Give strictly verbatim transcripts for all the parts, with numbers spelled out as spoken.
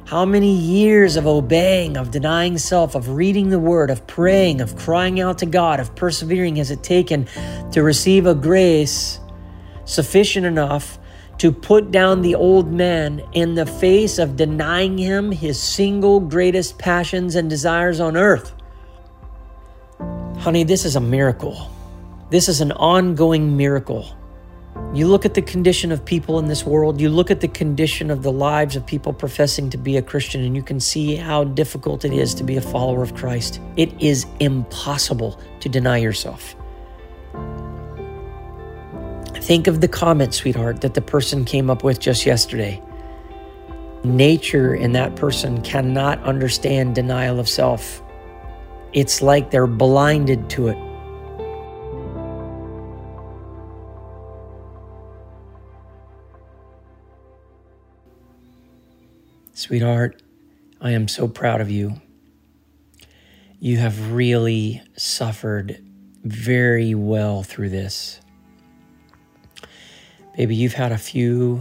How many years of obeying, of denying self, of reading the word, of praying, of crying out to God, of persevering has it taken to receive a grace sufficient enough to put down the old man in the face of denying him his single greatest passions and desires on earth? Honey, this is a miracle. This is an ongoing miracle. You look at the condition of people in this world, you look at the condition of the lives of people professing to be a Christian, and you can see how difficult it is to be a follower of Christ. It is impossible to deny yourself. Think of the comment, sweetheart, that the person came up with just yesterday. Nature in that person cannot understand denial of self. It's like they're blinded to it. Sweetheart, I am so proud of you. You have really suffered very well through this. Baby, you've had a few,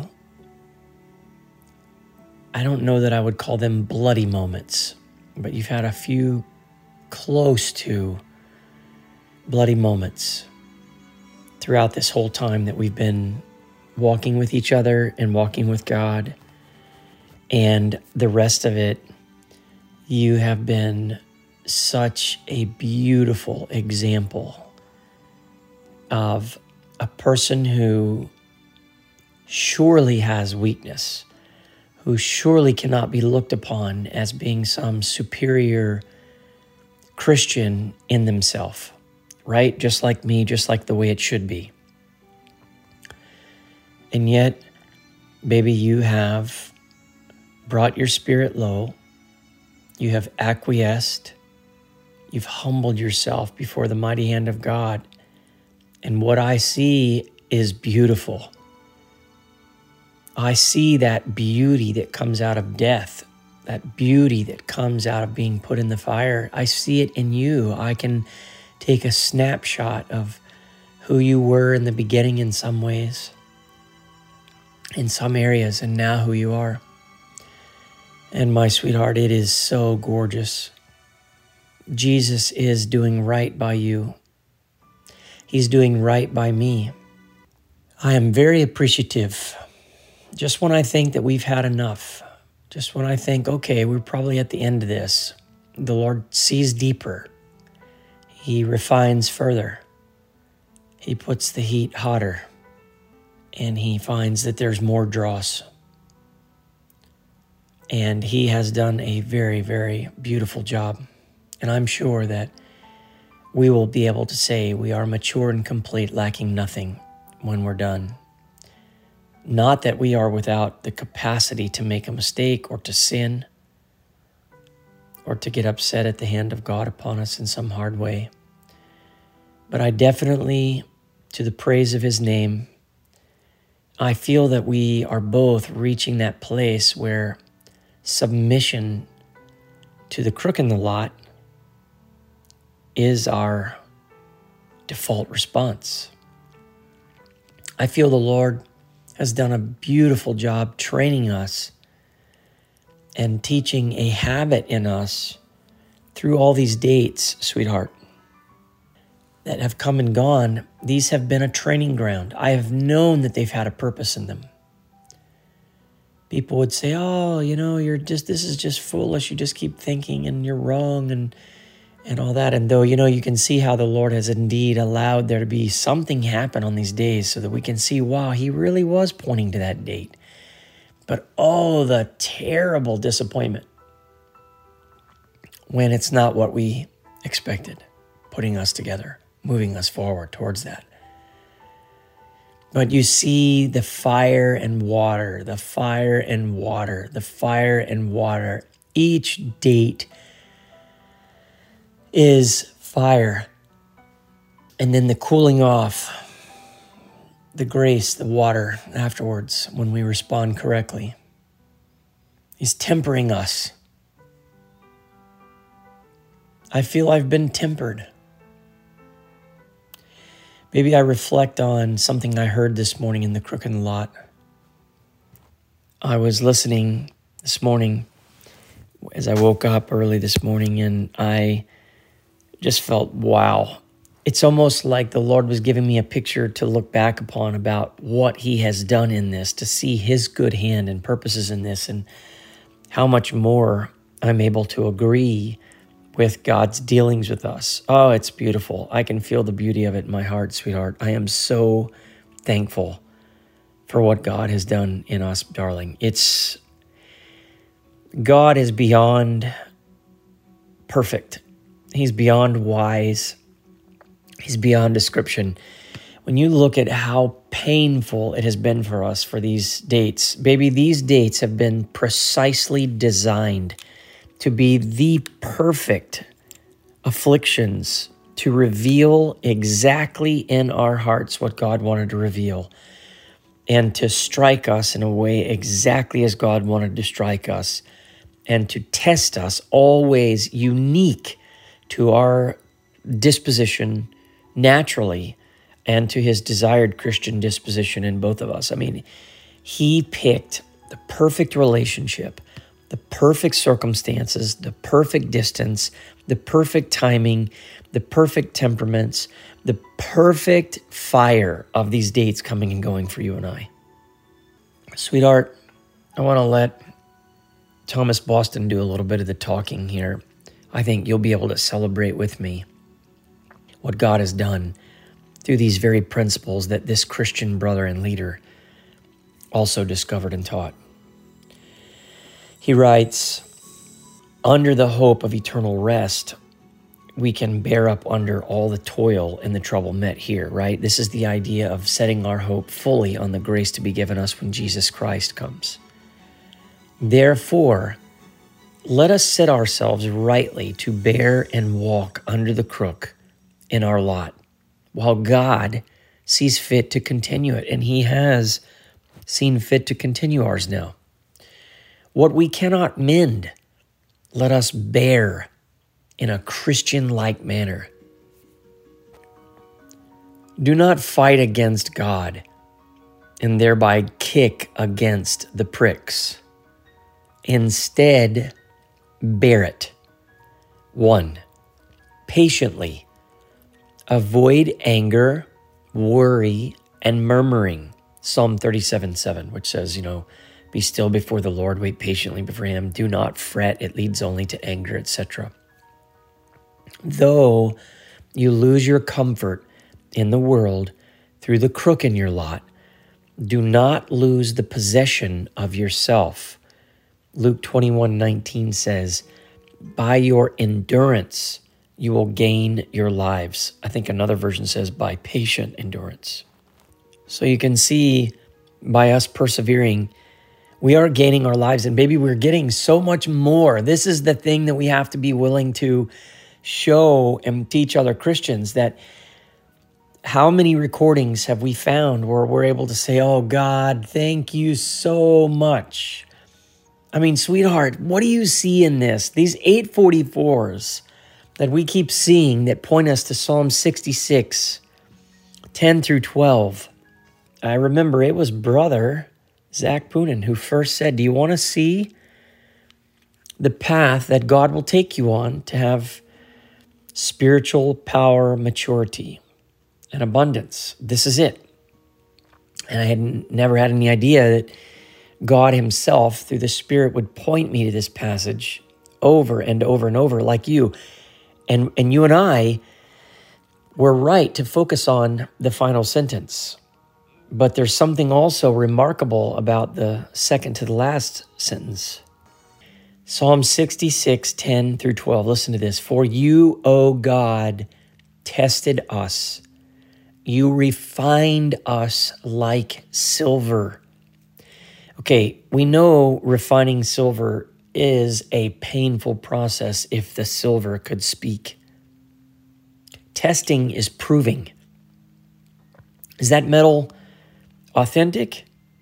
I don't know that I would call them bloody moments, but you've had a few close to bloody moments throughout this whole time that we've been walking with each other and walking with God. And the rest of it, you have been such a beautiful example of a person who surely has weakness, who surely cannot be looked upon as being some superior Christian in themselves, right? Just like me, just like the way it should be. And yet, baby, you have brought your spirit low. You have acquiesced. You've humbled yourself before the mighty hand of God. And what I see is beautiful. I see that beauty that comes out of death, that beauty that comes out of being put in the fire. I see it in you. I can take a snapshot of who you were in the beginning in some ways, in some areas, and now who you are. And my sweetheart, it is so gorgeous. Jesus is doing right by you. He's doing right by me. I am very appreciative. Just when I think that we've had enough, just when I think, okay, we're probably at the end of this, the Lord sees deeper. He refines further. He puts the heat hotter, and he finds that there's more dross. And he has done a very, very beautiful job. And I'm sure that we will be able to say we are mature and complete, lacking nothing when we're done. Not that we are without the capacity to make a mistake or to sin or to get upset at the hand of God upon us in some hard way. But I definitely, to the praise of his name, I feel that we are both reaching that place where submission to the crook in the lot is our default response. I feel the Lord has done a beautiful job training us and teaching a habit in us through all these dates, sweetheart, that have come and gone. These have been a training ground. I have known that they've had a purpose in them. People would say, oh, you know, you're just, this is just foolish. You just keep thinking and you're wrong and and all that. And though, you know, you can see how the Lord has indeed allowed there to be something happen on these days so that we can see, wow, he really was pointing to that date. But oh, the terrible disappointment when it's not what we expected, putting us together, moving us forward towards that. But you see the fire and water, the fire and water, the fire and water. Each date is fire. And then the cooling off, the grace, the water afterwards when we respond correctly. He's tempering us. I feel I've been tempered. Maybe I reflect on something I heard this morning in the Crook in the Lot. I was listening this morning as I woke up early this morning, and I just felt, wow. It's almost like the Lord was giving me a picture to look back upon about what he has done in this, to see his good hand and purposes in this, and how much more I'm able to agree with God's dealings with us. Oh, it's beautiful. I can feel the beauty of it in my heart, sweetheart. I am so thankful for what God has done in us, darling. It's, God is beyond perfect. He's beyond wise. He's beyond description. When you look at how painful it has been for us for these dates, baby, these dates have been precisely designed to be the perfect afflictions to reveal exactly in our hearts what God wanted to reveal, and to strike us in a way exactly as God wanted to strike us, and to test us always unique to our disposition naturally and to his desired Christian disposition in both of us. I mean, he picked the perfect relationship, the perfect circumstances, the perfect distance, the perfect timing, the perfect temperaments, the perfect fire of these dates coming and going for you and I. Sweetheart, I want to let Thomas Boston do a little bit of the talking here. I think you'll be able to celebrate with me what God has done through these very principles that this Christian brother and leader also discovered and taught. He writes, under the hope of eternal rest, we can bear up under all the toil and the trouble met here, right? This is the idea of setting our hope fully on the grace to be given us when Jesus Christ comes. Therefore, let us set ourselves rightly to bear and walk under the crook in our lot, while God sees fit to continue it, and he has seen fit to continue ours now. What we cannot mend, let us bear in a Christian-like manner. Do not fight against God and thereby kick against the pricks. Instead, bear it. One, patiently. Avoid anger, worry, and murmuring. Psalm thirty-seven seven, which says, you know, be still before the Lord, wait patiently before him. Do not fret, it leads only to anger, et cetera. Though you lose your comfort in the world through the crook in your lot, do not lose the possession of yourself. Luke twenty-one nineteen says, by your endurance, you will gain your lives. I think another version says by patient endurance. So you can see by us persevering, we are gaining our lives, and baby, we're getting so much more. This is the thing that we have to be willing to show and teach other Christians, that how many recordings have we found where we're able to say, oh God, thank you so much. I mean, sweetheart, what do you see in this? These eight forty-fours that we keep seeing that point us to Psalm sixty-six, ten through twelve. I remember it was brother Zach Poonen who first said, do you want to see the path that God will take you on to have spiritual power, maturity, and abundance? This is it. And I had never had any idea that God himself, through the Spirit, would point me to this passage over and over and over like you. And, and you and I were right to focus on the final sentence. But there's something also remarkable about the second to the last sentence. Psalm sixty-six, ten through twelve. Listen to this. For you, O God, tested us. You refined us like silver. Okay, we know refining silver is a painful process if the silver could speak. Testing is proving. Is that metal authentic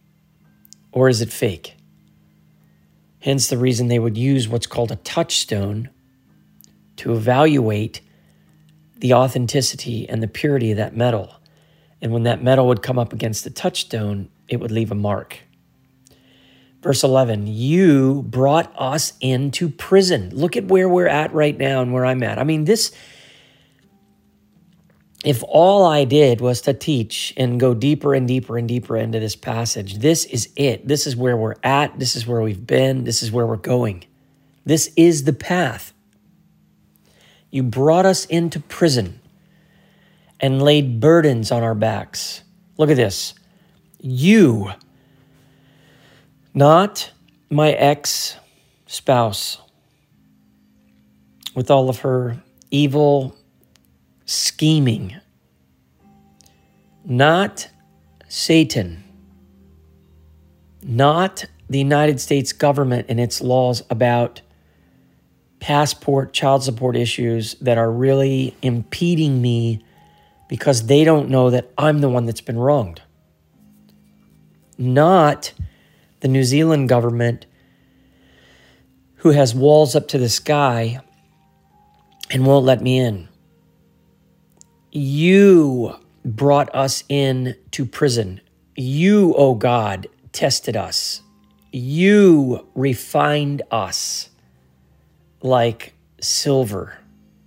or is it fake? Hence the reason they would use what's called a touchstone to evaluate the authenticity and the purity of that metal. And when that metal would come up against the touchstone, it would leave a mark. Verse eleven, you brought us into prison. Look at where we're at right now and where I'm at. I mean, this, if all I did was to teach and go deeper and deeper and deeper into this passage, this is it. This is where we're at. This is where we've been. This is where we're going. This is the path. You brought us into prison and laid burdens on our backs. Look at this. You, not my ex-spouse, with all of her evil scheming, not Satan, not the United States government and its laws about passport, child support issues that are really impeding me because they don't know that I'm the one that's been wronged. Not the New Zealand government who has walls up to the sky and won't let me in. You brought us in to prison. You, oh God, tested us. You refined us like silver.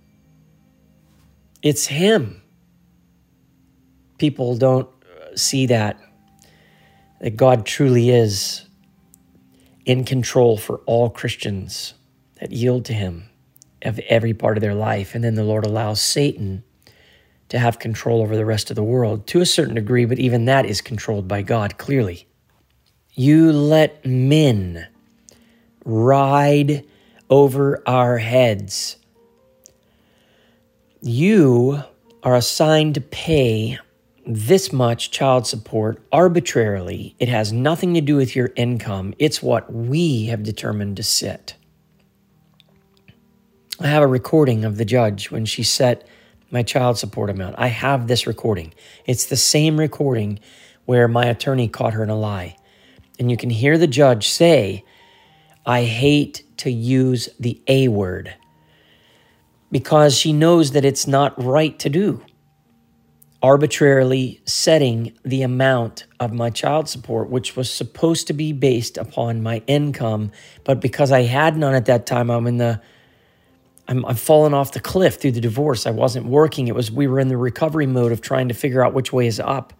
It's him. People don't see that, that God truly is in control for all Christians that yield to him of every part of their life. And then the Lord allows Satan to have control over the rest of the world to a certain degree, but even that is controlled by God, clearly. You let men ride over our heads. You are assigned to pay this much child support arbitrarily. It has nothing to do with your income. It's what we have determined to set. I have a recording of the judge when she set my child support amount. I have this recording. It's the same recording where my attorney caught her in a lie. And you can hear the judge say, I hate to use the A word, because she knows that it's not right to do. Arbitrarily setting the amount of my child support, which was supposed to be based upon my income. But because I had none at that time, I'm in the I'm, I'm falling off the cliff through the divorce. I wasn't working. It was, we were in the recovery mode of trying to figure out which way is up.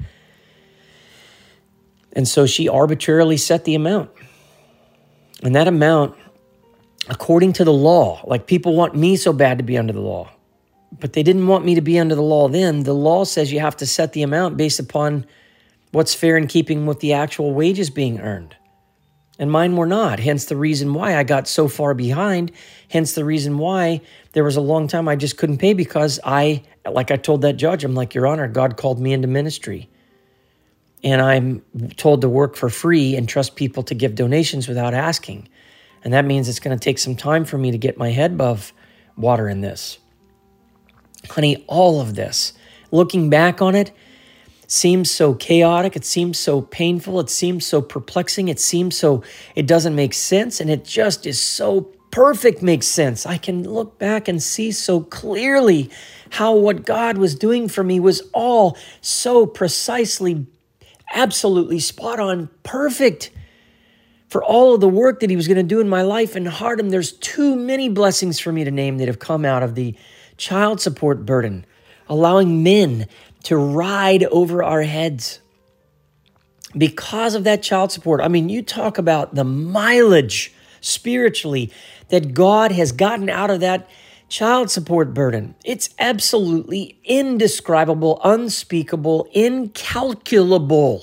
And so she arbitrarily set the amount. And that amount, according to the law, like people want me so bad to be under the law, but they didn't want me to be under the law then. The law says you have to set the amount based upon what's fair in keeping with the actual wages being earned. And mine were not, hence the reason why I got so far behind, hence the reason why there was a long time I just couldn't pay, because I, like I told that judge, I'm like, Your Honor, God called me into ministry. And I'm told to work for free and trust people to give donations without asking. And that means it's going to take some time for me to get my head above water in this. Honey, all of this, looking back on it, seems so chaotic. It seems so painful. It seems so perplexing. It seems so, it doesn't make sense. And it just is so perfect makes sense. I can look back and see so clearly how what God was doing for me was all so precisely, absolutely spot on, perfect for all of the work that he was going to do in my life. And Hardem, there's too many blessings for me to name that have come out of the child support burden, allowing men to ride over our heads because of that child support. I mean, you talk about the mileage spiritually that God has gotten out of that child support burden. It's absolutely indescribable, unspeakable, incalculable.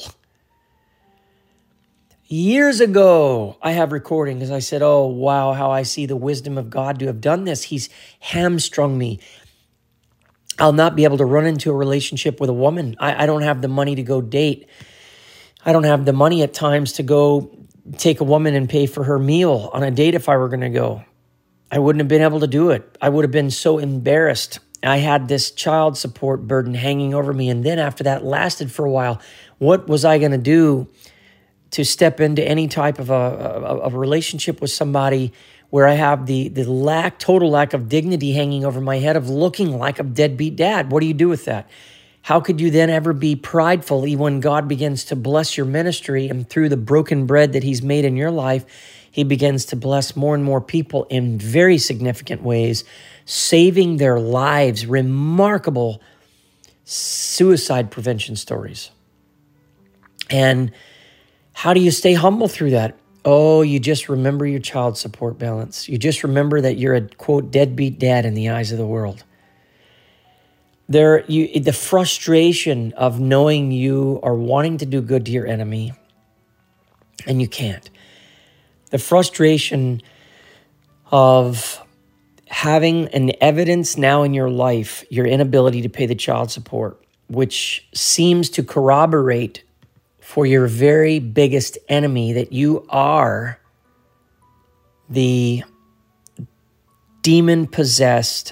Years ago, I have recording as I said, oh, wow, how I see the wisdom of God to have done this. He's hamstrung me. I'll not be able to run into a relationship with a woman. I, I don't have the money to go date. I don't have the money at times to go take a woman and pay for her meal on a date if I were going to go. I wouldn't have been able to do it. I would have been so embarrassed. I had this child support burden hanging over me. And then after that lasted for a while, what was I going to do to step into any type of a, of a relationship with somebody where I have the, the lack, total lack of dignity hanging over my head of looking like a deadbeat dad? What do you do with that? How could you then ever be prideful even when God begins to bless your ministry, and through the broken bread that he's made in your life, he begins to bless more and more people in very significant ways, saving their lives, remarkable suicide prevention stories. And how do you stay humble through that? Oh, you just remember your child support balance. You just remember that you're a, quote, deadbeat dad in the eyes of the world. There, you, the frustration of knowing you are wanting to do good to your enemy, and you can't. The frustration of having an evidence now in your life, your inability to pay the child support, which seems to corroborate for your very biggest enemy that you are the demon-possessed,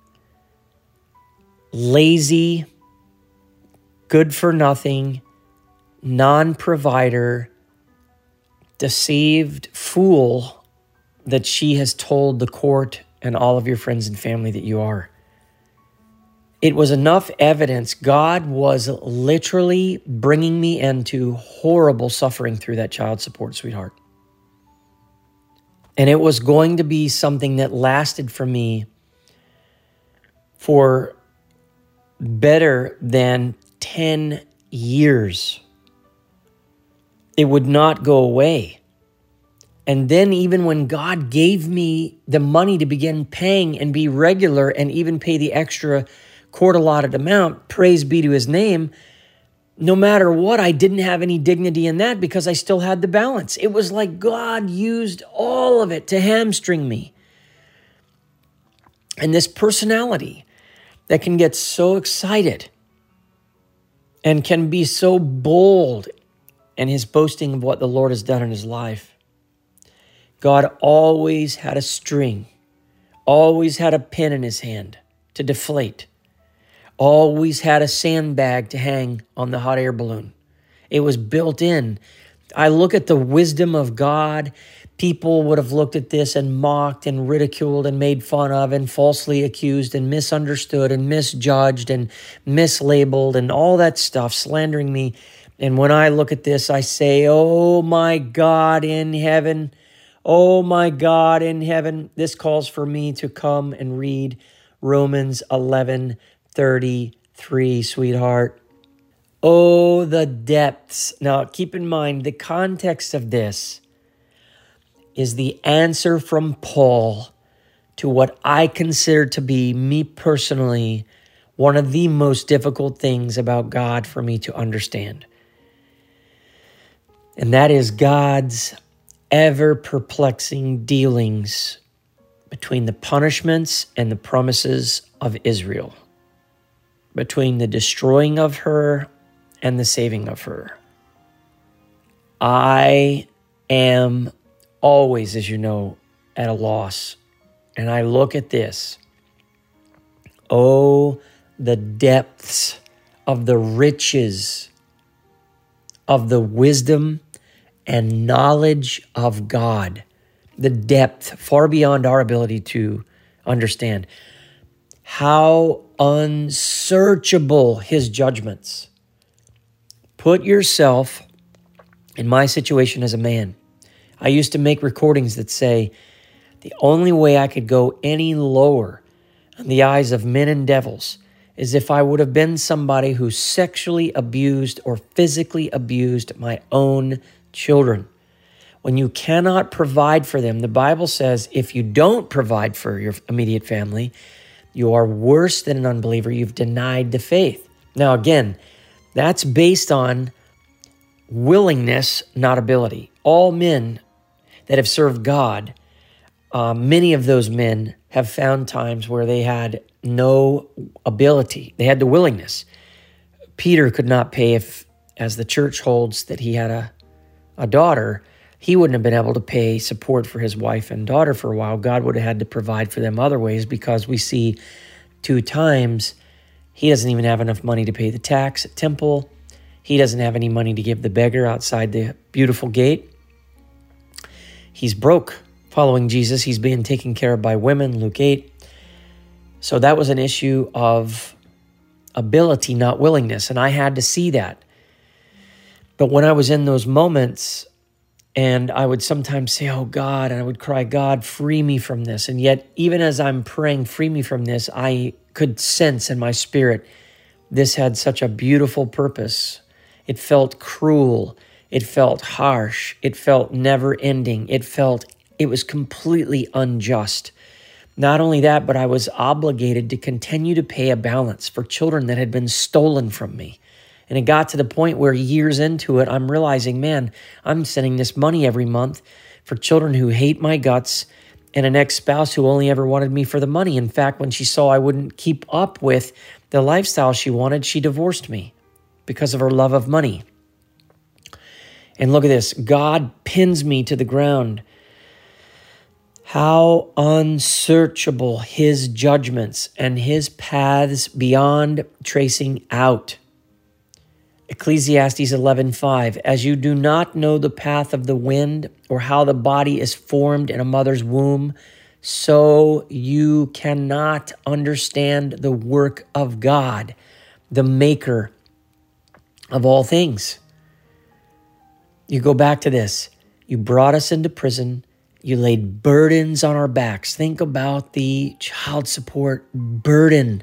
lazy, good-for-nothing, non-provider, deceived fool that she has told the court and all of your friends and family that you are. It was enough evidence. God was literally bringing me into horrible suffering through that child support, sweetheart. And it was going to be something that lasted for me for better than ten years. It would not go away. And then even when God gave me the money to begin paying and be regular and even pay the extra court allotted amount, praise be to his name, no matter what, I didn't have any dignity in that because I still had the balance. It was like God used all of it to hamstring me. And this personality that can get so excited and can be so bold in his boasting of what the Lord has done in his life. God always had a string, always had a pin in his hand to deflate, always had a sandbag to hang on the hot air balloon. It was built in. I look at the wisdom of God. People would have looked at this and mocked and ridiculed and made fun of and falsely accused and misunderstood and misjudged and mislabeled and all that stuff, slandering me. And when I look at this, I say, oh my God in heaven, oh my God in heaven. This calls for me to come and read Romans eleven thirty-three, sweetheart. Oh, the depths. Now, keep in mind, the context of this is the answer from Paul to what I consider to be, me personally, one of the most difficult things about God for me to understand. And that is God's ever-perplexing dealings between the punishments and the promises of Israel, between the destroying of her and the saving of her. I am always, as you know, at a loss. And I look at this. Oh, the depths of the riches of the wisdom and knowledge of God. The depth far beyond our ability to understand. How unsearchable his judgments. Put yourself in my situation as a man. I used to make recordings that say, the only way I could go any lower in the eyes of men and devils is if I would have been somebody who sexually abused or physically abused my own children. When you cannot provide for them, the Bible says if you don't provide for your immediate family, you are worse than an unbeliever. You've denied the faith. Now, again, that's based on willingness, not ability. All men that have served God, uh, many of those men have found times where they had no ability. They had the willingness. Peter could not pay if, as the church holds, that he had a, a daughter. He wouldn't have been able to pay support for his wife and daughter for a while. God would have had to provide for them other ways because we see two times he doesn't even have enough money to pay the tax at temple. He doesn't have any money to give the beggar outside the beautiful gate. He's broke following Jesus. He's being taken care of by women, Luke eight. So that was an issue of ability, not willingness. And I had to see that. But when I was in those moments, and I would sometimes say, oh God, and I would cry, God, free me from this. And yet, even as I'm praying, free me from this, I could sense in my spirit, this had such a beautiful purpose. It felt cruel. It felt harsh. It felt never ending. It felt, it was completely unjust. Not only that, but I was obligated to continue to pay a balance for children that had been stolen from me. And it got to the point where years into it, I'm realizing, man, I'm sending this money every month for children who hate my guts and an ex-spouse who only ever wanted me for the money. In fact, when she saw I wouldn't keep up with the lifestyle she wanted, she divorced me because of her love of money. And look at this. God pins me to the ground. How unsearchable his judgments and his paths beyond tracing out. Ecclesiastes eleven five, as you do not know the path of the wind or how the body is formed in a mother's womb, so you cannot understand the work of God, the maker of all things. You go back to this. You brought us into prison. You laid burdens on our backs. Think about the child support burden.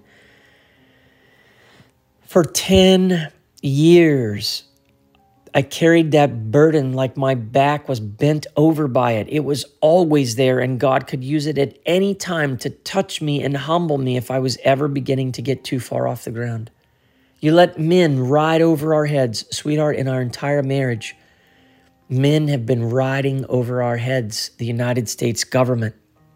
For ten years, I carried that burden like my back was bent over by it. It was always there, and God could use it at any time to touch me and humble me if I was ever beginning to get too far off the ground. You let men ride over our heads, sweetheart, in our entire marriage. Men have been riding over our heads, the United States government,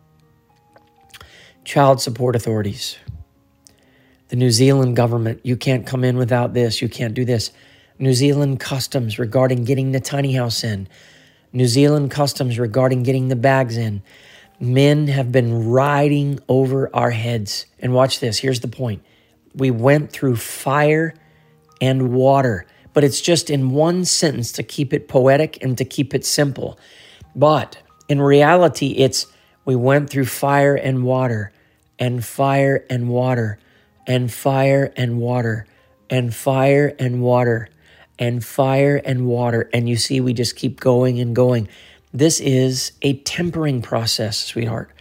child support authorities, the New Zealand government. You can't come in without this. You can't do this. New Zealand customs regarding getting the tiny house in. New Zealand customs regarding getting the bags in. Men have been riding over our heads. And watch this. Here's the point. We went through fire and water. But it's just in one sentence to keep it poetic and to keep it simple. But in reality, it's we went through fire and water, and fire and water, and fire and water, and fire and water, and fire and water. And you see, we just keep going and going. This is a tempering process, sweetheart.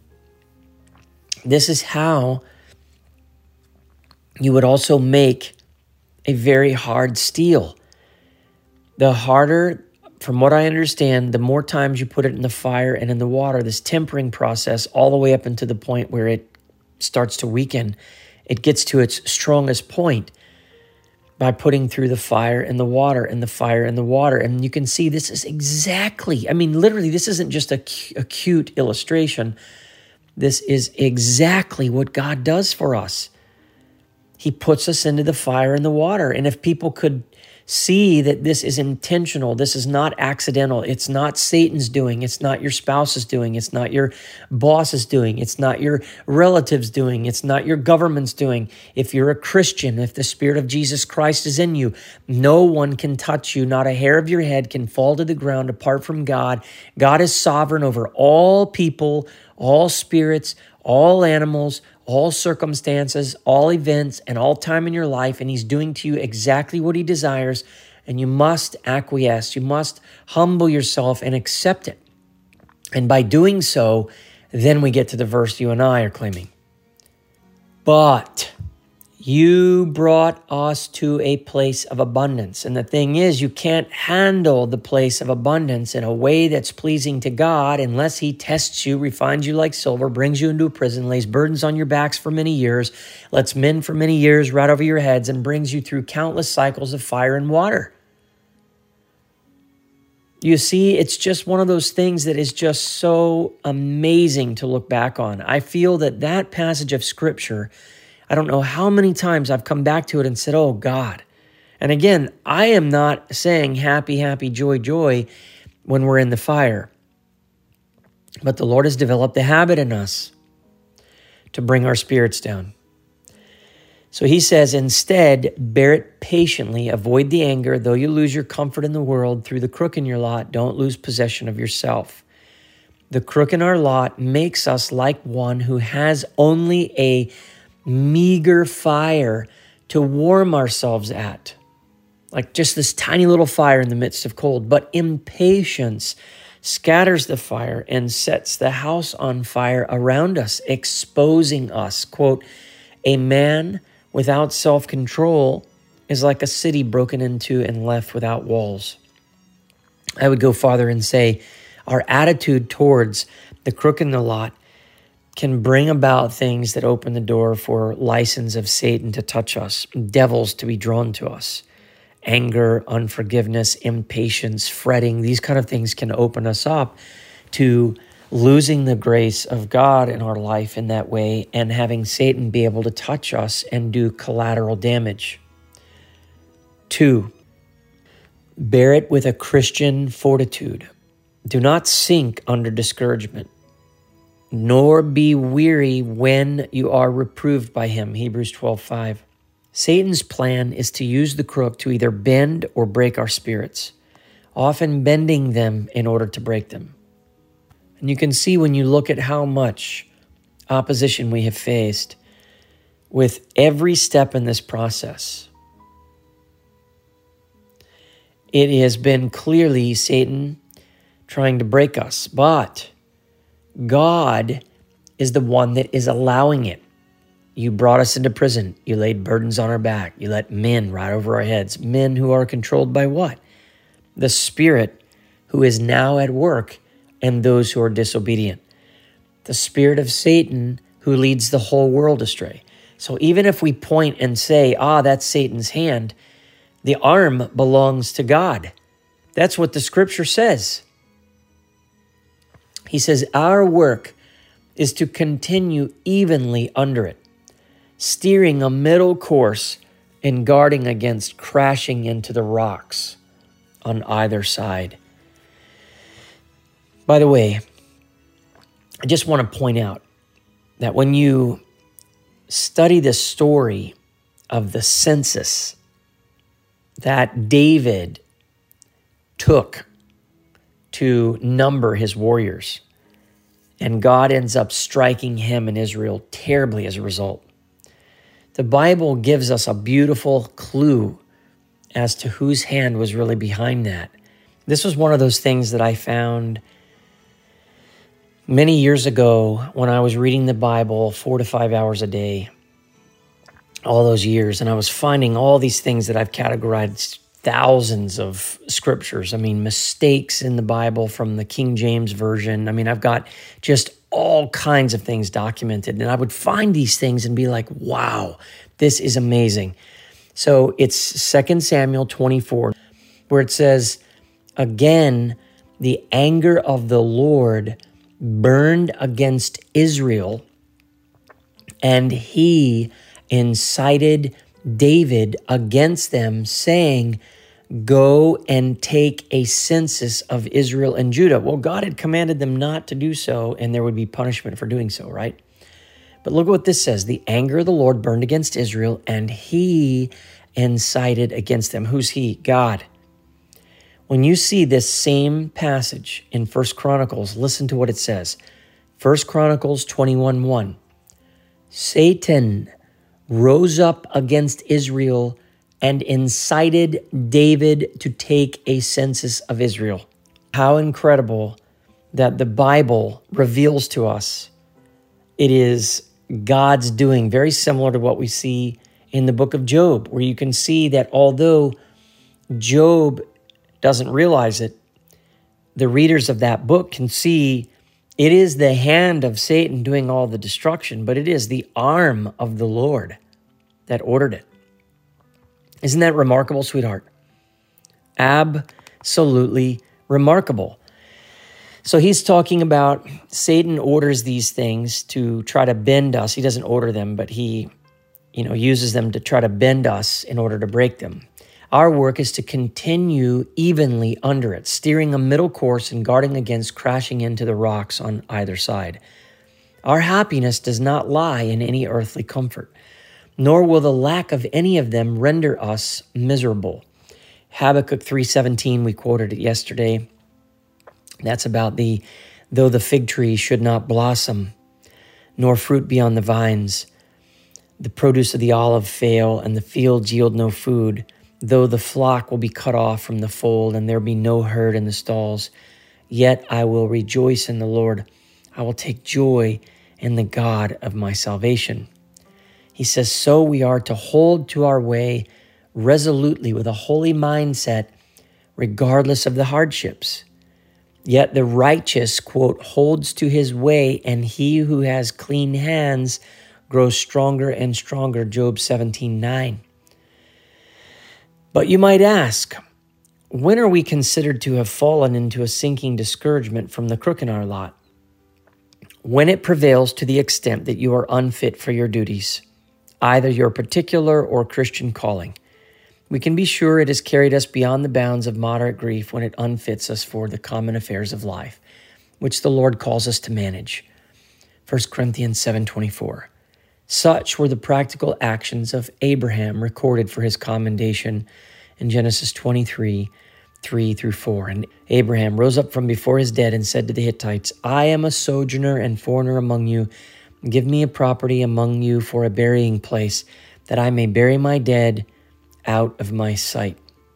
This is how you would also make a very hard steel. The harder, from what I understand, the more times you put it in the fire and in the water, this tempering process, all the way up into the point where it starts to weaken, it gets to its strongest point by putting through the fire and the water and the fire and the water. And you can see this is exactly, I mean, literally, this isn't just a, a cute illustration. This is exactly what God does for us. He puts us into the fire and the water. And if people could see that this is intentional, this is not accidental, it's not Satan's doing, it's not your spouse's doing, it's not your boss's doing, it's not your relatives doing, it's not your government's doing. If you're a Christian, if the Spirit of Jesus Christ is in you, no one can touch you. Not a hair of your head can fall to the ground apart from God. God is sovereign over all people, all spirits, all animals, all circumstances, all events, and all time in your life, and he's doing to you exactly what he desires, and you must acquiesce. You must humble yourself and accept it. And by doing so, then we get to the verse you and I are claiming. But you brought us to a place of abundance. And the thing is, you can't handle the place of abundance in a way that's pleasing to God unless he tests you, refines you like silver, brings you into a prison, lays burdens on your backs for many years, lets men for many years ride over your heads, and brings you through countless cycles of fire and water. You see, it's just one of those things that is just so amazing to look back on. I feel that that passage of Scripture, I don't know how many times I've come back to it and said, oh God. And again, I am not saying happy, happy, joy, joy when we're in the fire. But the Lord has developed a habit in us to bring our spirits down. So he says, instead, bear it patiently, avoid the anger, though you lose your comfort in the world through the crook in your lot, don't lose possession of yourself. The crook in our lot makes us like one who has only a meager fire to warm ourselves at, like just this tiny little fire in the midst of cold. But impatience scatters the fire and sets the house on fire around us, exposing us. Quote, a man without self-control is like a city broken into and left without walls. I would go farther and say our attitude towards the crook in the lot can bring about things that open the door for license of Satan to touch us, devils to be drawn to us. Anger, unforgiveness, impatience, fretting, these kind of things can open us up to losing the grace of God in our life in that way and having Satan be able to touch us and do collateral damage. Two, bear it with a Christian fortitude. Do not sink under discouragement, nor be weary when you are reproved by him. Hebrews twelve five. Satan's plan is to use the crook to either bend or break our spirits, often bending them in order to break them. And you can see when you look at how much opposition we have faced with every step in this process. It has been clearly Satan trying to break us, but God is the one that is allowing it. You brought us into prison. You laid burdens on our back. You let men ride over our heads. Men who are controlled by what? The Spirit who is now at work and those who are disobedient. The spirit of Satan who leads the whole world astray. So even if we point and say, ah, that's Satan's hand, the arm belongs to God. That's what the scripture says. He says, our work is to continue evenly under it, steering a middle course and guarding against crashing into the rocks on either side. By the way, I just want to point out that when you study the story of the census that David took to number his warriors, and God ends up striking him and Israel terribly as a result, the Bible gives us a beautiful clue as to whose hand was really behind that. This was one of those things that I found many years ago when I was reading the Bible four to five hours a day, all those years, and I was finding all these things that I've categorized thousands of scriptures. I mean, mistakes in the Bible from the King James Version. I mean, I've got just all kinds of things documented, and I would find these things and be like, wow, this is amazing. So it's Second Samuel twenty-four, where it says, again, the anger of the Lord burned against Israel, and he incited David against them, saying, go and take a census of Israel and Judah. Well, God had commanded them not to do so, and there would be punishment for doing so, right? But look what this says. The anger of the Lord burned against Israel, and he incited against them. Who's he? God. When you see this same passage in First Chronicles, listen to what it says. First Chronicles twenty-one one. Satan rose up against Israel and incited David to take a census of Israel. How incredible that the Bible reveals to us it is God's doing, very similar to what we see in the book of Job, where you can see that although Job doesn't realize it, the readers of that book can see it is the hand of Satan doing all the destruction, but it is the arm of the Lord that ordered it. Isn't that remarkable, sweetheart? Absolutely remarkable. So he's talking about Satan orders these things to try to bend us. He doesn't order them, but he, you know, uses them to try to bend us in order to break them. Our work is to continue evenly under it, steering a middle course and guarding against crashing into the rocks on either side. Our happiness does not lie in any earthly comfort, nor will the lack of any of them render us miserable. Habakkuk three seventeen, we quoted it yesterday. That's about the, though the fig tree should not blossom, nor fruit be on the vines, the produce of the olive fail, and the fields yield no food, though the flock will be cut off from the fold, and there be no herd in the stalls, yet I will rejoice in the Lord. I will take joy in the God of my salvation. He says, so we are to hold to our way resolutely with a holy mindset, regardless of the hardships. Yet the righteous, quote, holds to his way, and he who has clean hands grows stronger and stronger, Job seventeen nine. But you might ask, when are we considered to have fallen into a sinking discouragement from the crook in our lot? When it prevails to the extent that you are unfit for your duties, either your particular or Christian calling. We can be sure it has carried us beyond the bounds of moderate grief when it unfits us for the common affairs of life, which the Lord calls us to manage. First Corinthians seven twenty-four. Such were the practical actions of Abraham recorded for his commendation in Genesis twenty-three, three through four. And Abraham rose up from before his dead and said to the Hittites, I am a sojourner and foreigner among you. Give me a property among you for a burying place, that I may bury my dead out of my sight.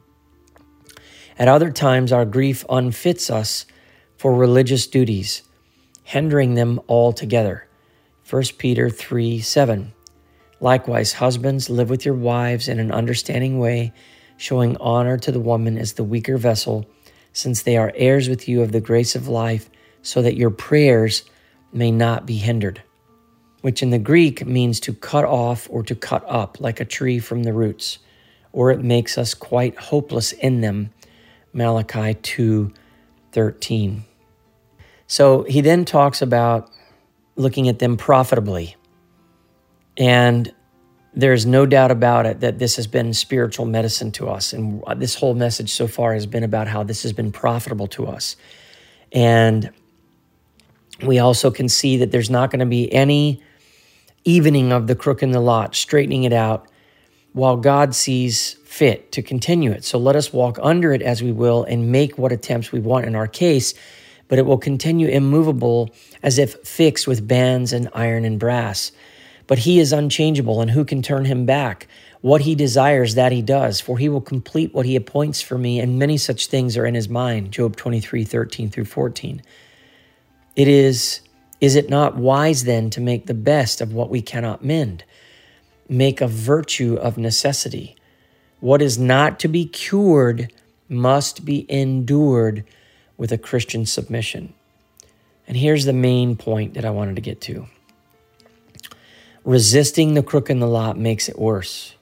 At other times, our grief unfits us for religious duties, hindering them altogether. First Peter three seven. Likewise, husbands, live with your wives in an understanding way, showing honor to the woman as the weaker vessel, since they are heirs with you of the grace of life, so that your prayers may not be hindered. Which in the Greek means to cut off or to cut up like a tree from the roots, or it makes us quite hopeless in them, Malachi two thirteen. So he then talks about looking at them profitably. And there's no doubt about it that this has been spiritual medicine to us. And this whole message so far has been about how this has been profitable to us. And we also can see that there's not going to be any evening of the crook in the lot, straightening it out, while God sees fit to continue it. So let us walk under it as we will and make what attempts we want in our case, but it will continue immovable as if fixed with bands and iron and brass. But he is unchangeable, and who can turn him back? What he desires, that he does, for he will complete what he appoints for me, and many such things are in his mind, Job twenty-three thirteen through fourteen. It is, is it not wise then to make the best of what we cannot mend? Make a virtue of necessity. What is not to be cured must be endured with a Christian submission. And here's the main point that I wanted to get to. Resisting the crook in the lot makes it worse.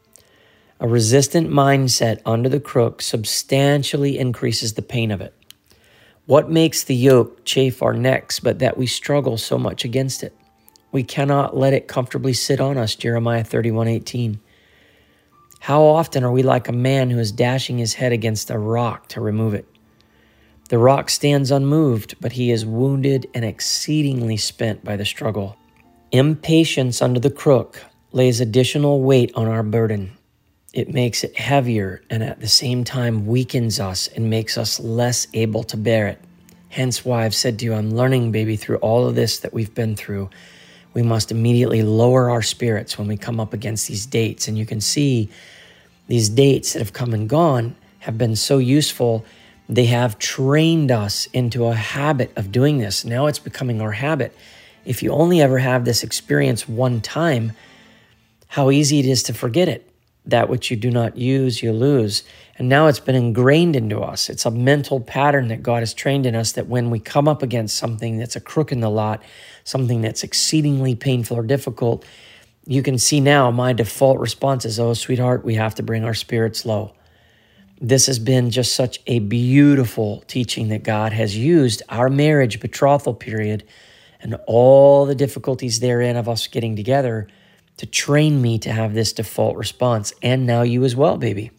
A resistant mindset under the crook substantially increases the pain of it. What makes the yoke chafe our necks but that we struggle so much against it? We cannot let it comfortably sit on us, Jeremiah thirty-one eighteen. How often are we like a man who is dashing his head against a rock to remove it? The rock stands unmoved, but he is wounded and exceedingly spent by the struggle. Impatience under the crook lays additional weight on our burden. It makes it heavier and at the same time weakens us and makes us less able to bear it. Hence why I've said to you, I'm learning, baby, through all of this that we've been through, we must immediately lower our spirits when we come up against these dates. And you can see these dates that have come and gone have been so useful. They have trained us into a habit of doing this. Now it's becoming our habit. If you only ever have this experience one time, how easy it is to forget it. That which you do not use, you lose. And now it's been ingrained into us. It's a mental pattern that God has trained in us, that when we come up against something that's a crook in the lot, something that's exceedingly painful or difficult, you can see now my default response is, oh, sweetheart, we have to bring our spirits low. This has been just such a beautiful teaching that God has used our marriage betrothal period and all the difficulties therein of us getting together to train me to have this default response. And now you as well, baby.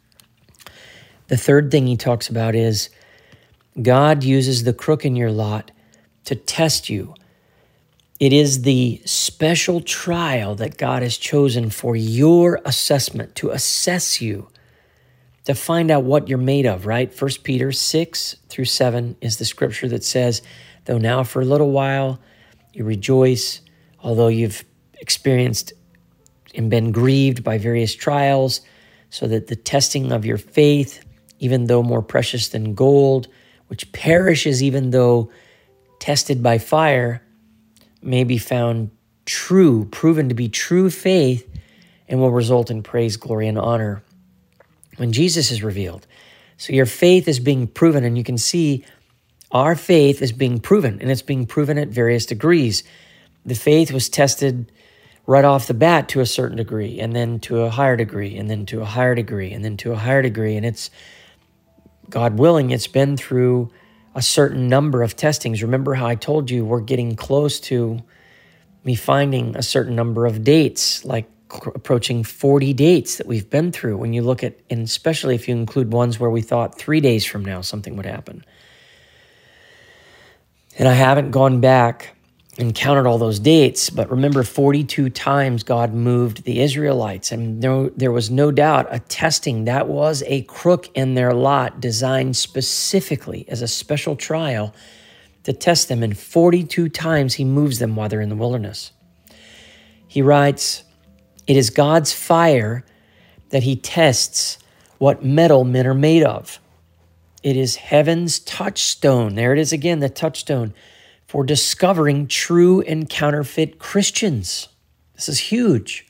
The third thing he talks about is God uses the crook in your lot to test you. It is the special trial that God has chosen for your assessment, to assess you, to find out what you're made of, right? First Peter six through seven is the scripture that says, though now for a little while you rejoice, although you've experienced and been grieved by various trials, so that the testing of your faith, even though more precious than gold, which perishes even though tested by fire, may be found true, proven to be true faith, and will result in praise, glory, and honor when Jesus is revealed. So your faith is being proven, and you can see our faith is being proven, and it's being proven at various degrees. The faith was tested right off the bat to a certain degree, and then to a higher degree, and then to a higher degree, and then to a higher degree. And it's, God willing, it's been through a certain number of testings. Remember how I told you we're getting close to me finding a certain number of dates, like approaching forty dates that we've been through. When you look at, and especially if you include ones where we thought three days from now something would happen. And I haven't gone back and counted all those dates, but remember, forty-two times God moved the Israelites, and no, there was no doubt a testing. That was a crook in their lot designed specifically as a special trial to test them, and forty-two times he moves them while they're in the wilderness. He writes, "It is God's fire that he tests what metal men are made of. It is heaven's touchstone." There it is again, the touchstone for discovering true and counterfeit Christians. This is huge.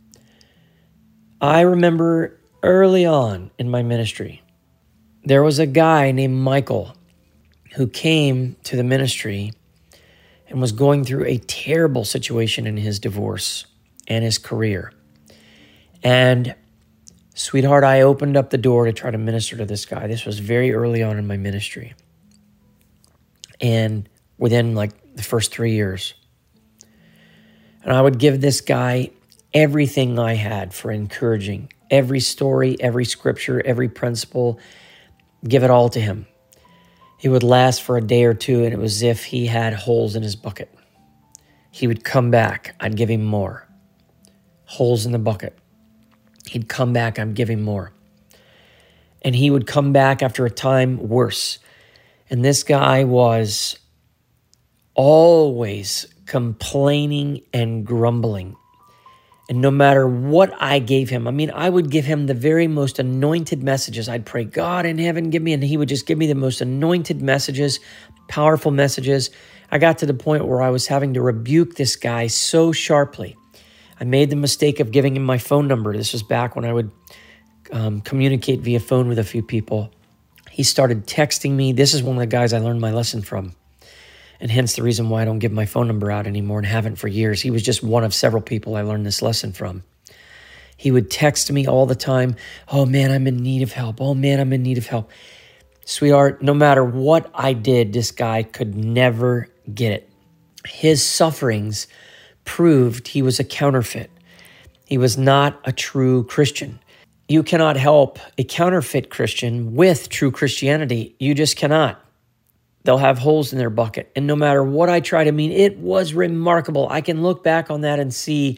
I remember early on in my ministry, there was a guy named Michael who came to the ministry and was going through a terrible situation in his divorce and his career. And sweetheart, I opened up the door to try to minister to this guy. This was very early on in my ministry. And within like the first three years. And I would give this guy everything I had for encouraging, every story, every scripture, every principle, give it all to him. It would last for a day or two, and it was as if he had holes in his bucket. He would come back, I'd give him more. Holes in the bucket. He'd come back, I'd give him more. And he would come back after a time worse. And this guy was always complaining and grumbling. And no matter what I gave him, I mean, I would give him the very most anointed messages. I'd pray, God in heaven, give me, and he would just give me the most anointed messages, powerful messages. I got to the point where I was having to rebuke this guy so sharply. I made the mistake of giving him my phone number. This was back when I would um, communicate via phone with a few people. He started texting me. This is one of the guys I learned my lesson from. And hence the reason why I don't give my phone number out anymore and haven't for years. He was just one of several people I learned this lesson from. He would text me all the time. Oh man, I'm in need of help. Oh man, I'm in need of help. Sweetheart, no matter what I did, this guy could never get it. His sufferings proved he was a counterfeit. He was not a true Christian. You cannot help a counterfeit Christian with true Christianity. You just cannot. They'll have holes in their bucket. And no matter what I try to mean, it was remarkable. I can look back on that and see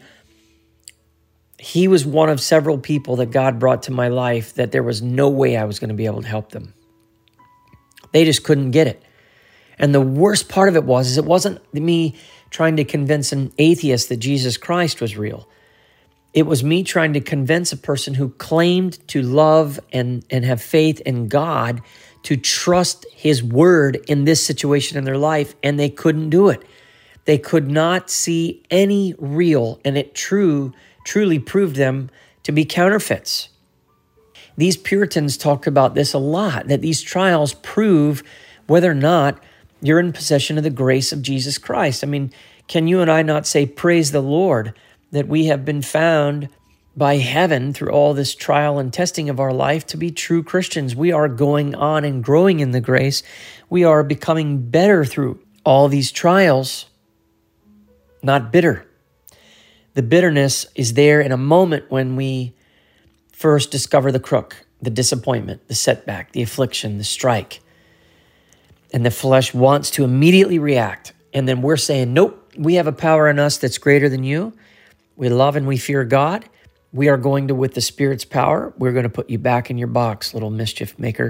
he was one of several people that God brought to my life that there was no way I was going to be able to help them. They just couldn't get it. And the worst part of it was, is it wasn't me trying to convince an atheist that Jesus Christ was real. It was me trying to convince a person who claimed to love and, and have faith in God to trust his word in this situation in their life, and they couldn't do it. They could not see any real, and it true, truly proved them to be counterfeits. These Puritans talked about this a lot, that these trials prove whether or not you're in possession of the grace of Jesus Christ. I mean, can you and I not say, praise the Lord, that we have been found by heaven through all this trial and testing of our life to be true Christians? We are going on and growing in the grace. We are becoming better through all these trials, not bitter. The bitterness is there in a moment when we first discover the crook, the disappointment, the setback, the affliction, the strike. And the flesh wants to immediately react. And then we're saying, nope, we have a power in us that's greater than you. We love and we fear God. We are going to, with the Spirit's power, we're going to put you back in your box, little mischief maker.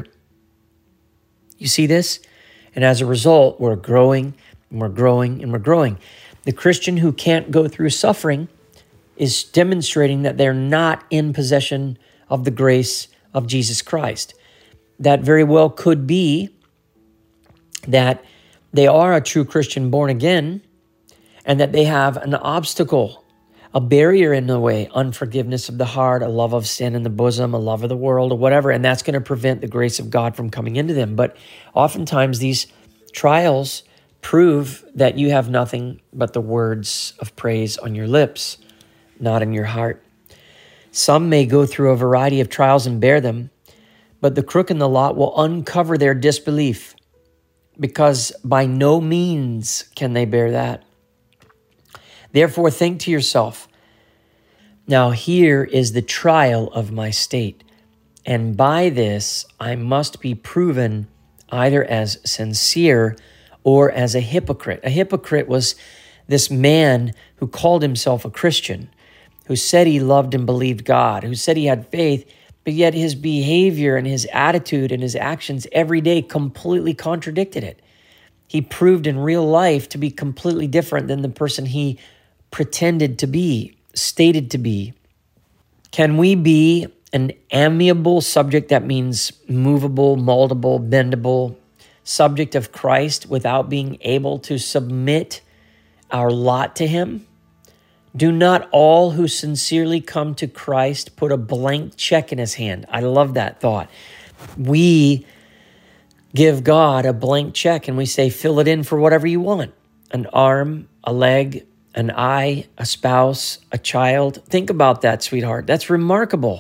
You see this? And as a result, we're growing and we're growing and we're growing. The Christian who can't go through suffering is demonstrating that they're not in possession of the grace of Jesus Christ. That very well could be that they are a true Christian born again and that they have an obstacle, a barrier in the way, unforgiveness of the heart, a love of sin in the bosom, a love of the world, or whatever, and that's going to prevent the grace of God from coming into them. But oftentimes these trials prove that you have nothing but the words of praise on your lips, not in your heart. Some may go through a variety of trials and bear them, but the crook in the lot will uncover their disbelief, because by no means can they bear that. Therefore, think to yourself, now here is the trial of my state, and by this I must be proven either as sincere or as a hypocrite. A hypocrite was this man who called himself a Christian, who said he loved and believed God, who said he had faith, but yet his behavior and his attitude and his actions every day completely contradicted it. He proved in real life to be completely different than the person he pretended to be, stated to be. Can we be an amiable subject, that means movable, moldable, bendable, subject of Christ without being able to submit our lot to him? Do not all who sincerely come to Christ put a blank check in his hand? I love that thought. We give God a blank check and we say, fill it in for whatever you want. An arm, a leg, an eye, a spouse, a child. Think about that, sweetheart. That's remarkable.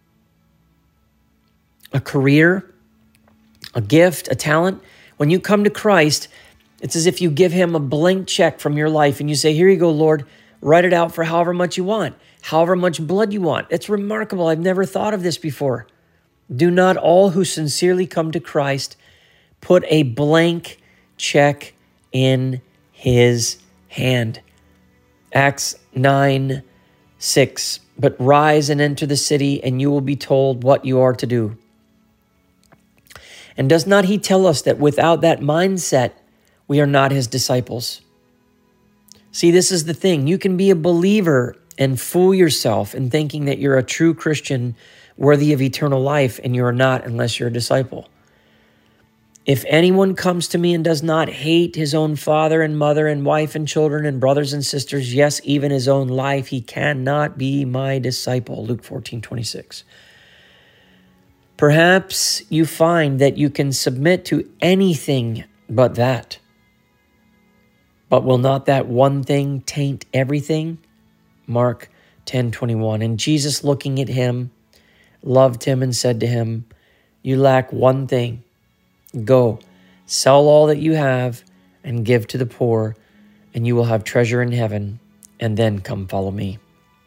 A career, a gift, a talent. When you come to Christ, it's as if you give him a blank check from your life and you say, here you go, Lord, write it out for however much you want, however much blood you want. It's remarkable. I've never thought of this before. Do not all who sincerely come to Christ put a blank check in his hand. Acts nine six, but rise and enter the city, and you will be told what you are to do. And does not he tell us that without that mindset, we are not his disciples? See, this is the thing. You can be a believer and fool yourself in thinking that you're a true Christian worthy of eternal life, and you are not unless you're a disciple. If anyone comes to me and does not hate his own father and mother and wife and children and brothers and sisters, yes, even his own life, he cannot be my disciple. Luke fourteen twenty-six. Perhaps you find that you can submit to anything but that. But will not that one thing taint everything? Mark ten twenty-one. And Jesus, looking at him, loved him and said to him, you lack one thing. Go, sell all that you have and give to the poor, and you will have treasure in heaven, and then come follow me.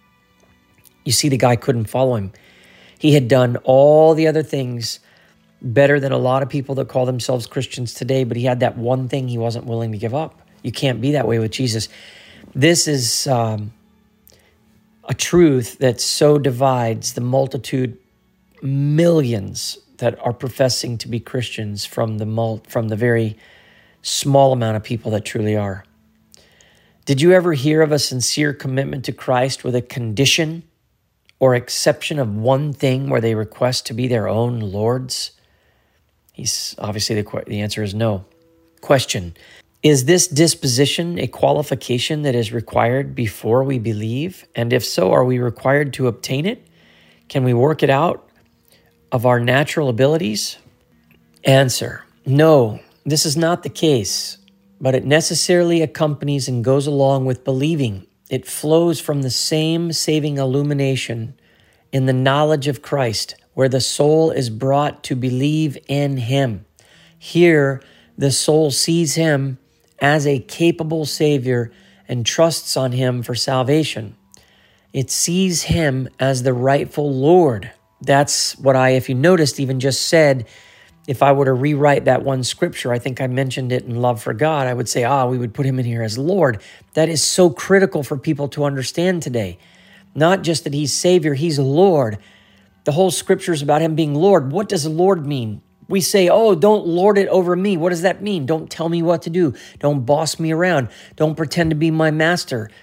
You see, the guy couldn't follow him. He had done all the other things better than a lot of people that call themselves Christians today, but he had that one thing he wasn't willing to give up. You can't be that way with Jesus. This is um, a truth that so divides the multitude, millions that are professing to be Christians from the mul- from the very small amount of people that truly are. Did you ever hear of a sincere commitment to Christ with a condition or exception of one thing where they request to be their own lords? He's obviously the, the answer is no. Question: is this disposition a qualification that is required before we believe? And if so, are we required to obtain it? Can we work it out of our natural abilities? Answer: no, this is not the case, but it necessarily accompanies and goes along with believing. It flows from the same saving illumination in the knowledge of Christ, where the soul is brought to believe in him. Here, the soul sees him as a capable Savior and trusts on him for salvation. It sees him as the rightful Lord. That's what I, if you noticed, even just said, if I were to rewrite that one scripture, I think I mentioned it in Love for God, I would say, ah, we would put him in here as Lord. That is so critical for people to understand today. Not just that he's Savior, he's Lord. The whole scripture is about him being Lord. What does Lord mean? We say, oh, don't lord it over me. What does that mean? Don't tell me what to do. Don't boss me around. Don't pretend to be my master.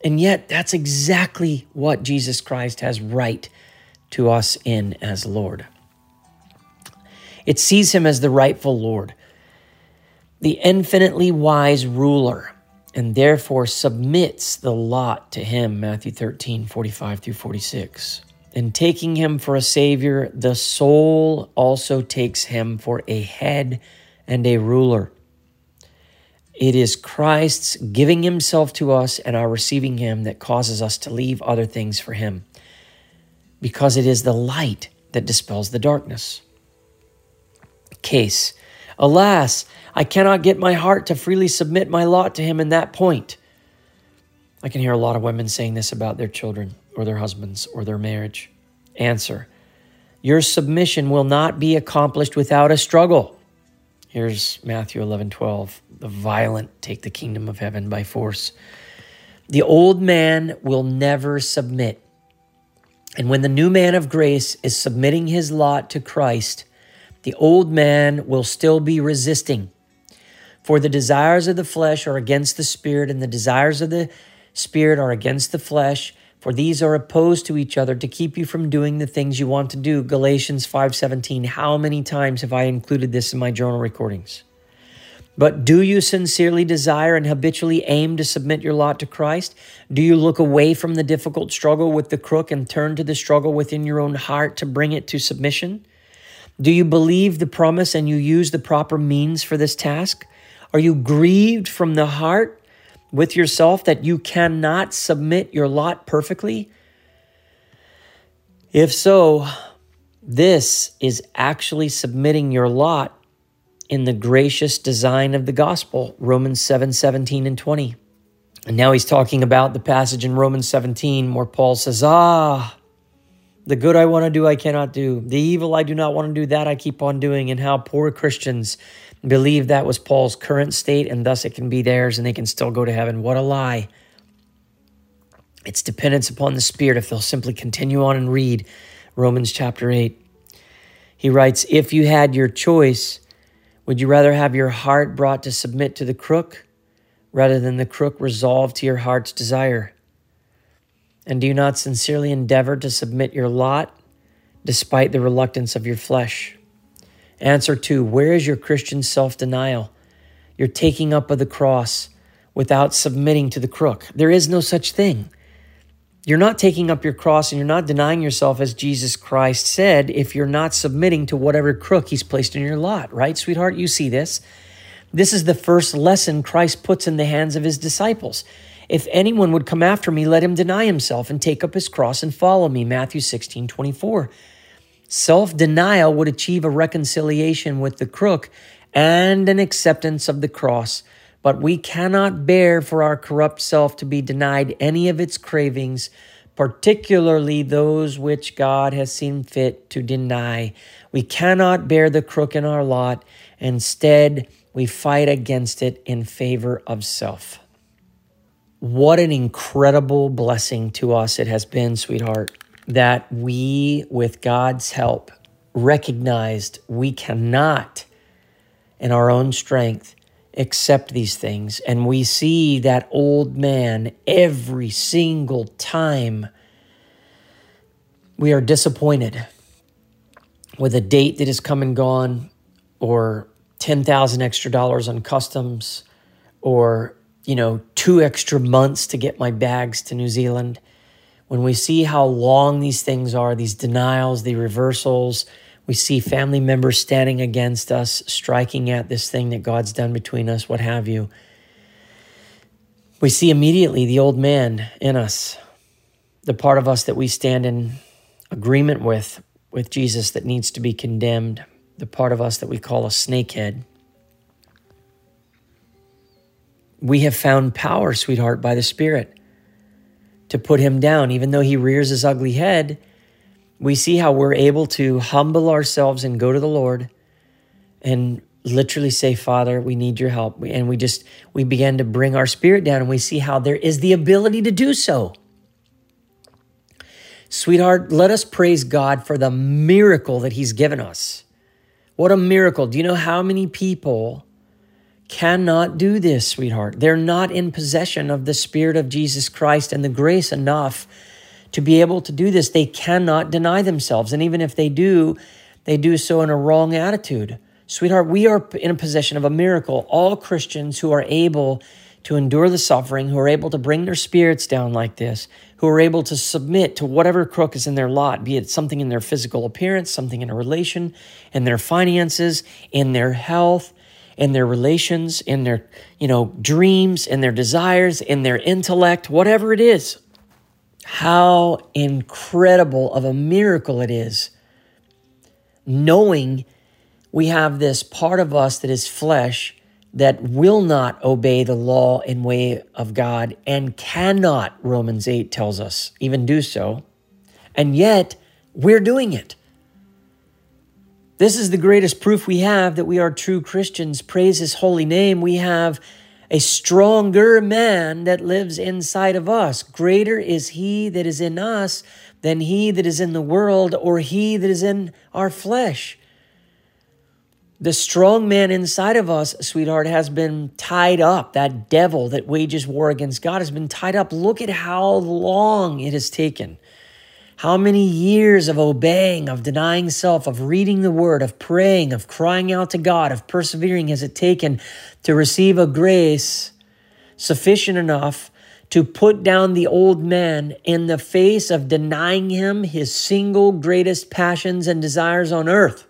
And yet, that's exactly what Jesus Christ has right to us in as Lord. It sees him as the rightful Lord, the infinitely wise ruler, and therefore submits the lot to him, Matthew thirteen, forty-five through forty-six. And taking him for a Savior, the soul also takes him for a head and a ruler. It is Christ's giving himself to us and our receiving him that causes us to leave other things for him, because it is the light that dispels the darkness. Case, alas, I cannot get my heart to freely submit my lot to him in that point. I can hear a lot of women saying this about their children or their husbands or their marriage. Answer, your submission will not be accomplished without a struggle. Here's Matthew eleven twelve. The violent take the kingdom of heaven by force. The old man will never submit. And when the new man of grace is submitting his lot to Christ, the old man will still be resisting. For the desires of the flesh are against the spirit, and the desires of the spirit are against the flesh. For these are opposed to each other to keep you from doing the things you want to do. Galatians five seventeen. How many times have I included this in my journal recordings? But do you sincerely desire and habitually aim to submit your lot to Christ? Do you look away from the difficult struggle with the crook and turn to the struggle within your own heart to bring it to submission? Do you believe the promise and you use the proper means for this task? Are you grieved from the heart with yourself that you cannot submit your lot perfectly? If so, this is actually submitting your lot in the gracious design of the gospel, Romans seven, seventeen and twenty. And now he's talking about the passage in Romans seventeen where Paul says, ah, the good I want to do, I cannot do. The evil I do not want to do, that I keep on doing. And how poor Christians believe that was Paul's current state, and thus it can be theirs, and they can still go to heaven. What a lie. It's dependence upon the Spirit if they'll simply continue on and read Romans chapter eight. He writes, if you had your choice, would you rather have your heart brought to submit to the crook rather than the crook resolved to your heart's desire? And do you not sincerely endeavor to submit your lot despite the reluctance of your flesh? Answer two, where is your Christian self-denial? Your taking up of the cross without submitting to the crook. There is no such thing. You're not taking up your cross and you're not denying yourself as Jesus Christ said if you're not submitting to whatever crook he's placed in your lot, right, sweetheart? You see this. This is the first lesson Christ puts in the hands of his disciples. If anyone would come after me, let him deny himself and take up his cross and follow me, Matthew sixteen twenty-four. Self-denial would achieve a reconciliation with the crook and an acceptance of the cross, but we cannot bear for our corrupt self to be denied any of its cravings, particularly those which God has seen fit to deny. We cannot bear the crook in our lot. Instead, we fight against it in favor of self. What an incredible blessing to us it has been, sweetheart, that we, with God's help, recognized we cannot, in our own strength, accept these things. And we see that old man every single time we are disappointed with a date that has come and gone, or ten thousand extra dollars on customs, or, you know, two extra months to get my bags to New Zealand. When we see how long these things are, these denials, the reversals, we see family members standing against us, striking at this thing that God's done between us, what have you. We see immediately the old man in us, the part of us that we stand in agreement with, with Jesus that needs to be condemned, the part of us that we call a snakehead. We have found power, sweetheart, by the Spirit to put him down. Even though he rears his ugly head, we see how we're able to humble ourselves and go to the Lord and literally say, Father, we need your help. And we just, we began to bring our spirit down, and we see how there is the ability to do so. Sweetheart, let us praise God for the miracle that he's given us. What a miracle. Do you know how many people cannot do this, sweetheart. They're not in possession of the Spirit of Jesus Christ and the grace enough to be able to do this. They cannot deny themselves. And even if they do, they do so in a wrong attitude. Sweetheart, we are in a possession of a miracle. All Christians who are able to endure the suffering, who are able to bring their spirits down like this, who are able to submit to whatever crook is in their lot, be it something in their physical appearance, something in a relation, in their finances, in their health, in their relations, in their, you know, dreams, in their desires, in their intellect, whatever it is. How incredible of a miracle it is, knowing we have this part of us that is flesh that will not obey the law and way of God and cannot, Romans eight tells us, even do so. And yet, we're doing it. This is the greatest proof we have that we are true Christians. Praise His holy name. We have a stronger man that lives inside of us. Greater is He that is in us than he that is in the world or he that is in our flesh. The strong man inside of us, sweetheart, has been tied up. That devil that wages war against God has been tied up. Look at how long it has taken. How many years of obeying, of denying self, of reading the word, of praying, of crying out to God, of persevering has it taken to receive a grace sufficient enough to put down the old man in the face of denying him his single greatest passions and desires on earth,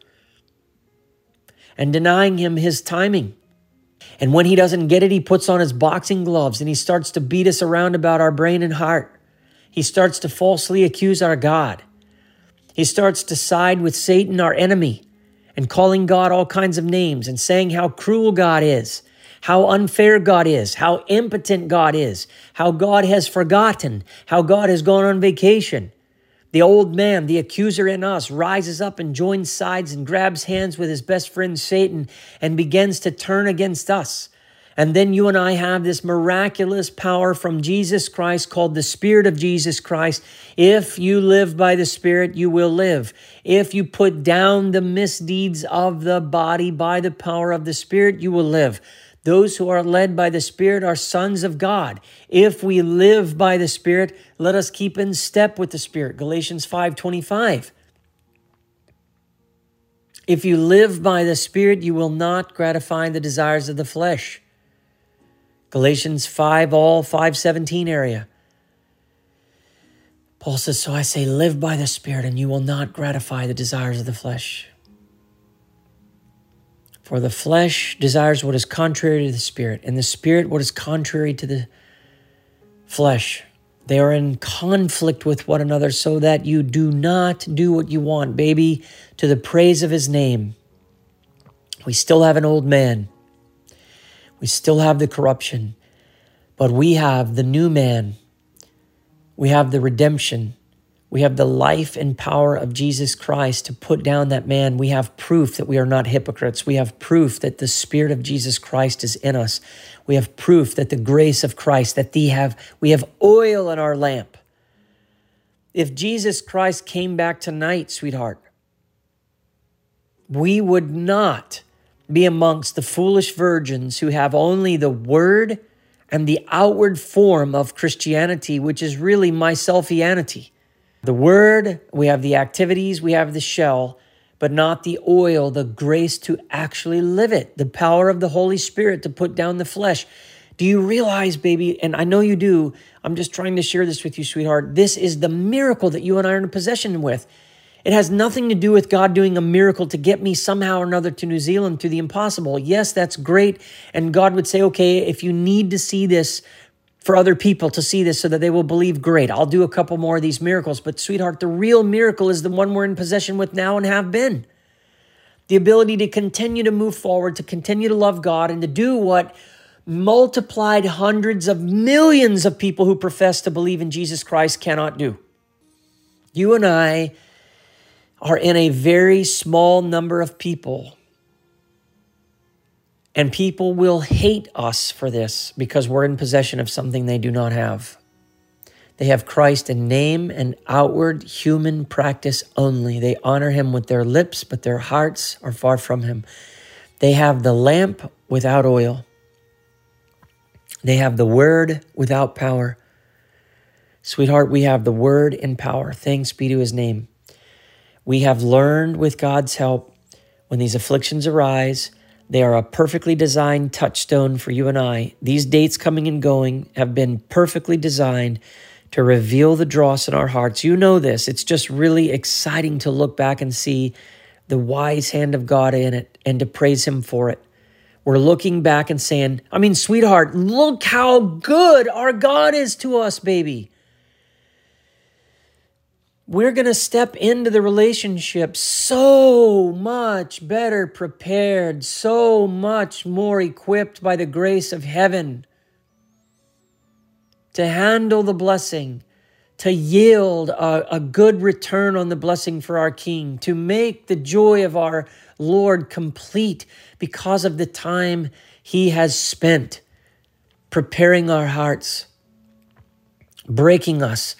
and denying him his timing. And when he doesn't get it, he puts on his boxing gloves and he starts to beat us around about our brain and heart. He starts to falsely accuse our God. He starts to side with Satan, our enemy, and calling God all kinds of names and saying how cruel God is, how unfair God is, how impotent God is, how God has forgotten, how God has gone on vacation. The old man, the accuser in us, rises up and joins sides and grabs hands with his best friend Satan and begins to turn against us. And then you and I have this miraculous power from Jesus Christ called the Spirit of Jesus Christ. If you live by the Spirit, you will live. If you put down the misdeeds of the body by the power of the Spirit, you will live. Those who are led by the Spirit are sons of God. If we live by the Spirit, let us keep in step with the Spirit. Galatians five twenty-five. If you live by the Spirit, you will not gratify the desires of the flesh. Galatians five, all five seventeen area. Paul says, so I say, live by the Spirit, and you will not gratify the desires of the flesh. For the flesh desires what is contrary to the Spirit, and the Spirit what is contrary to the flesh. They are in conflict with one another so that you do not do what you want, baby, to the praise of His name. We still have an old man. We still have the corruption, but we have the new man. We have the redemption. We have the life and power of Jesus Christ to put down that man. We have proof that we are not hypocrites. We have proof that the Spirit of Jesus Christ is in us. We have proof that the grace of Christ, that we have, we have oil in our lamp. If Jesus Christ came back tonight, sweetheart, we would not be amongst the foolish virgins who have only the word and the outward form of Christianity, which is really myselfianity. The word, we have the activities, we have the shell, but not the oil, the grace to actually live it, the power of the Holy Spirit to put down the flesh. Do you realize, baby, and I know you do, I'm just trying to share this with you, sweetheart, this is the miracle that you and I are in possession with. It has nothing to do with God doing a miracle to get me somehow or another to New Zealand through the impossible. Yes, that's great. And God would say, okay, if you need to see this for other people to see this so that they will believe, great, I'll do a couple more of these miracles. But sweetheart, the real miracle is the one we're in possession with now and have been. The ability to continue to move forward, to continue to love God, and to do what multiplied hundreds of millions of people who profess to believe in Jesus Christ cannot do. You and I are in a very small number of people. And people will hate us for this because we're in possession of something they do not have. They have Christ in name and outward human practice only. They honor Him with their lips, but their hearts are far from Him. They have the lamp without oil. They have the word without power. Sweetheart, we have the word in power. Thanks be to his name. We have learned with God's help, when these afflictions arise, they are a perfectly designed touchstone for you and I. These dates coming and going have been perfectly designed to reveal the dross in our hearts. You know this. It's just really exciting to look back and see the wise hand of God in it and to praise him for it. We're looking back and saying, I mean, sweetheart, look how good our God is to us, baby. We're going to step into the relationship so much better prepared, so much more equipped by the grace of heaven to handle the blessing, to yield a, a good return on the blessing for our King, to make the joy of our Lord complete because of the time he has spent preparing our hearts, breaking us,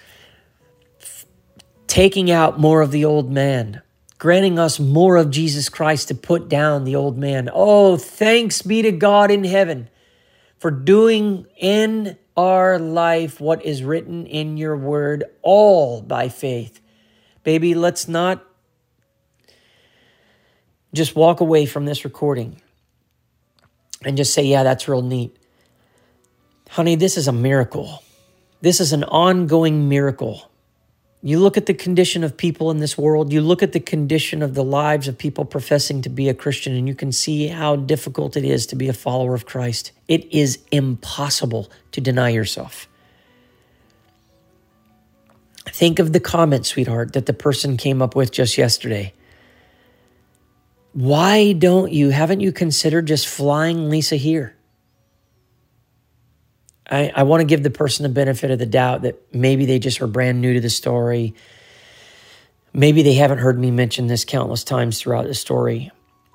taking out more of the old man, granting us more of Jesus Christ to put down the old man. Oh, thanks be to God in heaven for doing in our life what is written in your word, all by faith. Baby, let's not just walk away from this recording and just say, yeah, that's real neat. Honey, this is a miracle. This is an ongoing miracle. You look at the condition of people in this world, you look at the condition of the lives of people professing to be a Christian, and you can see how difficult it is to be a follower of Christ. It is impossible to deny yourself. Think of the comment, sweetheart, that the person came up with just yesterday. Why don't you, haven't you considered just flying Lisa here? I, I want to give the person the benefit of the doubt that maybe they just are brand new to the story. Maybe they haven't heard me mention this countless times throughout the story.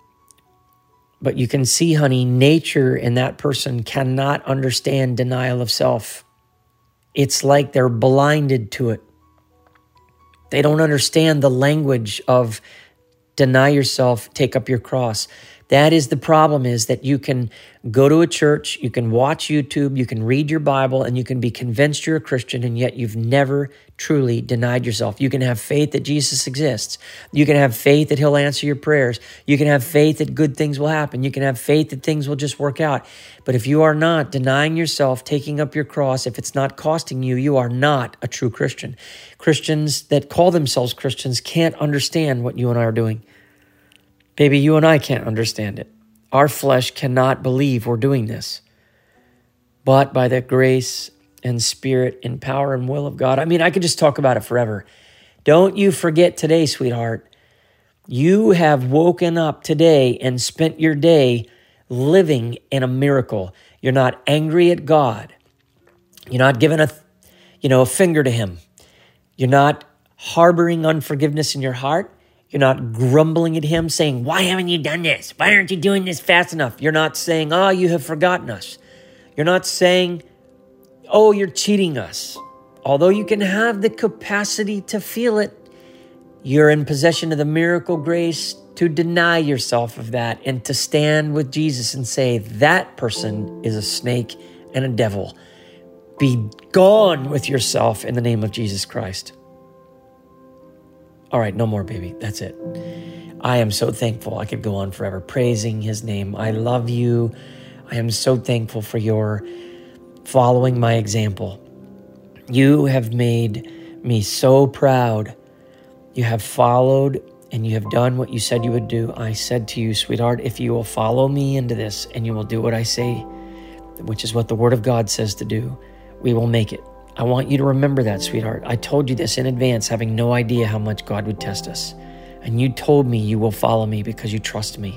But you can see, honey, nature in that person cannot understand denial of self. It's like they're blinded to it. They don't understand the language of deny yourself, take up your cross. That is the problem, is that you can go to a church, you can watch YouTube, you can read your Bible, and you can be convinced you're a Christian, and yet you've never truly denied yourself. You can have faith that Jesus exists. You can have faith that he'll answer your prayers. You can have faith that good things will happen. You can have faith that things will just work out. But if you are not denying yourself, taking up your cross, if it's not costing you, you are not a true Christian. Christians that call themselves Christians can't understand what you and I are doing. Baby, you and I can't understand it. Our flesh cannot believe we're doing this. But by the grace and spirit and power and will of God, I mean, I could just talk about it forever. Don't you forget today, sweetheart. You have woken up today and spent your day living in a miracle. You're not angry at God. You're not giving a, you know, a finger to him. You're not harboring unforgiveness in your heart. You're not grumbling at him saying, why haven't you done this? Why aren't you doing this fast enough? You're not saying, oh, you have forgotten us. You're not saying, oh, you're cheating us. Although you can have the capacity to feel it, you're in possession of the miracle grace to deny yourself of that and to stand with Jesus and say, that person is a snake and a devil. Be gone with yourself in the name of Jesus Christ. All right, no more, baby. That's it. I am so thankful. I could go on forever praising his name. I love you. I am so thankful for your following my example. You have made me so proud. You have followed and you have done what you said you would do. I said to you, sweetheart, if you will follow me into this and you will do what I say, which is what the word of God says to do, we will make it. I want you to remember that, sweetheart. I told you this in advance, having no idea how much God would test us. And you told me you will follow me because you trust me.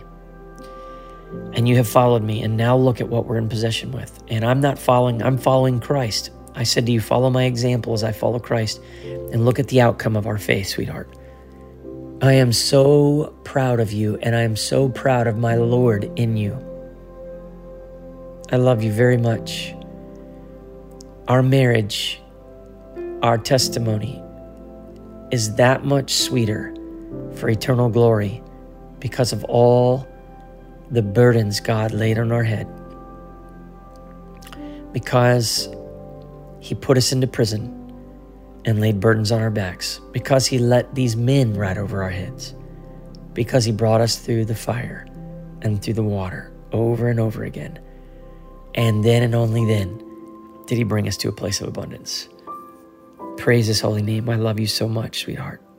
And you have followed me. And now look at what we're in possession with. And I'm not following, I'm following Christ. I said to you, follow my example as I follow Christ. And look at the outcome of our faith, sweetheart. I am so proud of you. And I am so proud of my Lord in you. I love you very much. Our marriage, our testimony is that much sweeter for eternal glory because of all the burdens God laid on our head, because he put us into prison and laid burdens on our backs, because he let these men ride over our heads, because he brought us through the fire and through the water over and over again. And then and only then did he bring us to a place of abundance. Praise his holy name. I love you so much, sweetheart.